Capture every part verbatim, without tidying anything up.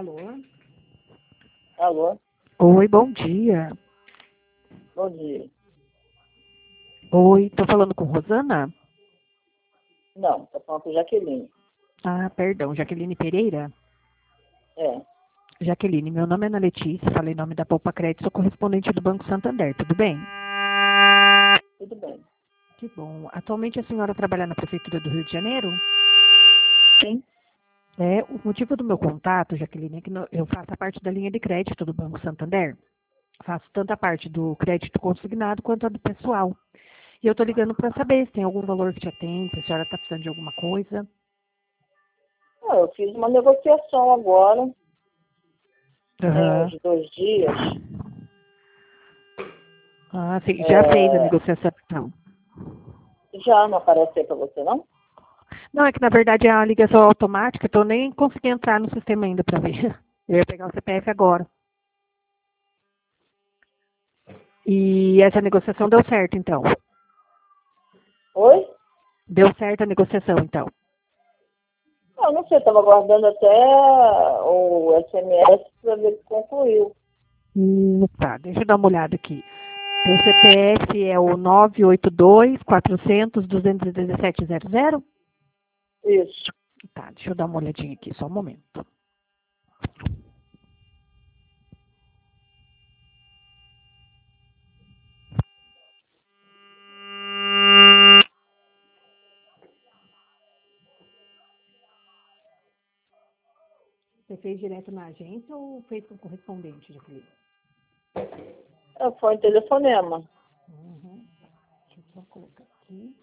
Alô? Alô? Oi, bom dia. Bom dia. Oi, tô falando com Rosana? Não, tá falando com Jaqueline. Ah, perdão, Jaqueline Pereira? É, Jaqueline, meu nome é Ana Letícia, falei em nome da Poupa Crédito, sou correspondente do Banco Santander, tudo bem? tudo bem. Que bom. Atualmente a senhora trabalha na Prefeitura do Rio de Janeiro? Sim. É, o motivo do meu contato, Jaqueline, é que no- eu faço a parte da linha de crédito do Banco Santander. Faço tanto a parte do crédito consignado quanto a do pessoal. E eu tô ligando para saber se tem algum valor que te atende, se a senhora está precisando de alguma coisa. Ah, eu fiz uma negociação agora, tem Aham. uns dois dias. Ah, sim, já fez a É, negociação, então. já não aparece aí pra você, não? Não, é que na verdade é uma ligação automática, então eu nem consegui entrar no sistema ainda para ver. Eu ia pegar o C P F agora. E essa negociação deu certo, então. Oi? Deu certo a negociação, então. Ah, eu não sei, estava aguardando até o S M S para ver se concluiu. Hum, tá, deixa eu dar uma olhada aqui. O C P F é o nove oito dois, quatrocentos, duzentos e dezessete, zero zero? Isso. Tá, deixa eu dar uma olhadinha aqui, só um momento. Você fez direto na agência ou fez com correspondente, Jaqueline? É, foi um telefonema. Uhum. Deixa eu só colocar aqui.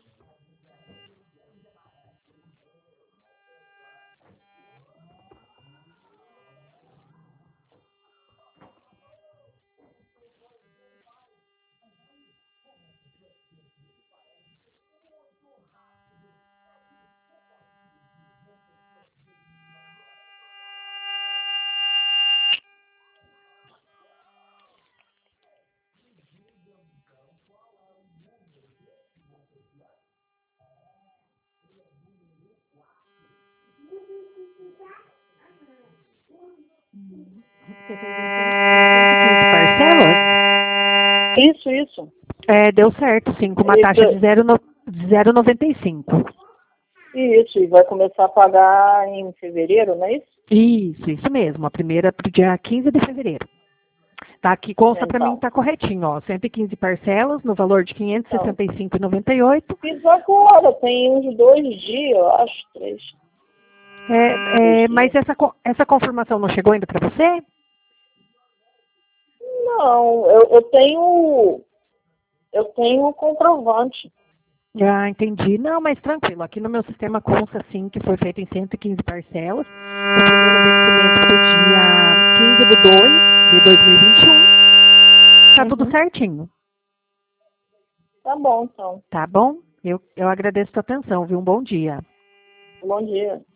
Você fez em cento e quinze parcelas? Isso, isso. É, deu certo, sim, com uma taxa de Isso, zero vírgula noventa e cinco. isso. E vai começar a pagar em fevereiro, não é isso? Isso, isso mesmo, a primeira para o dia quinze de fevereiro. Tá aqui, consta para mim, Então. tá corretinho, ó, cento e quinze parcelas no valor de quinhentos e Então, sessenta e cinco reais e noventa e oito fiz agora, tem uns dois dias, eu acho, três. É, Três é, mas dias. essa, co- essa confirmação não chegou ainda para você? Não, eu, eu tenho. Eu tenho um comprovante. Ah, entendi. Não, mas tranquilo. Aqui no meu sistema consta sim que foi feito em cento e quinze parcelas. O primeiro vencimento do dia quinze de dois de dois mil e vinte e um. Tá tudo Uhum. certinho. Tá bom, então. Tá bom? Eu, eu agradeço a sua atenção, viu? Um bom dia. Bom dia.